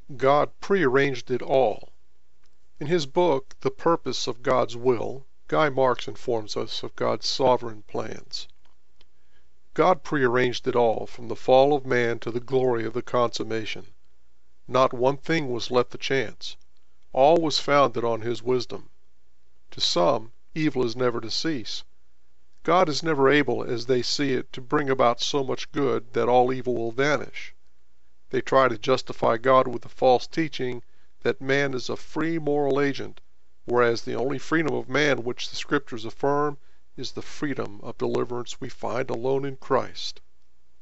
God prearranged it all. In his book, The Purpose of God's Will, Guy Marks informs us of God's sovereign plans. God prearranged it all, from the fall of man to the glory of the consummation. Not one thing was left to chance. All was founded on his wisdom. To some, evil is never to cease. God is never able, as they see it, to bring about so much good that all evil will vanish. They try to justify God with the false teaching that man is a free moral agent, whereas the only freedom of man which the Scriptures affirm is the freedom of deliverance we find alone in Christ.